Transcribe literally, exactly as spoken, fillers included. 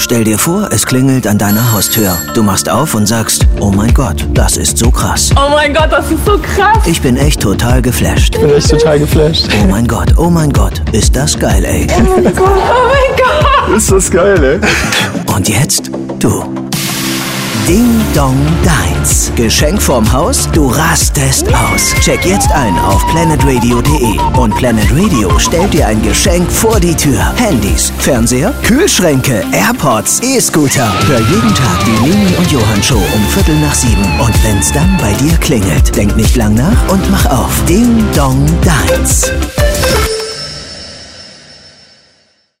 Stell dir vor, es klingelt an deiner Haustür. Du machst auf und sagst, oh mein Gott, das ist so krass. Oh mein Gott, das ist so krass. Ich bin echt total geflasht. Ich bin echt total geflasht. Oh mein Gott, oh mein Gott, ist das geil, ey. Oh mein Gott, oh mein Gott. Ist das geil, ey. Und jetzt du. Ding Dong Deins. Geschenk vom Haus? Du rastest aus. Check jetzt ein auf planet radio punkt de. Und Planet Radio stellt dir ein Geschenk vor die Tür. Handys, Fernseher, Kühlschränke, AirPods, E-Scooter. Hör jeden Tag die Leni und Johann Show um Viertel nach sieben. Und wenn's dann bei dir klingelt, denk nicht lang nach und mach auf. Ding Dong Deins.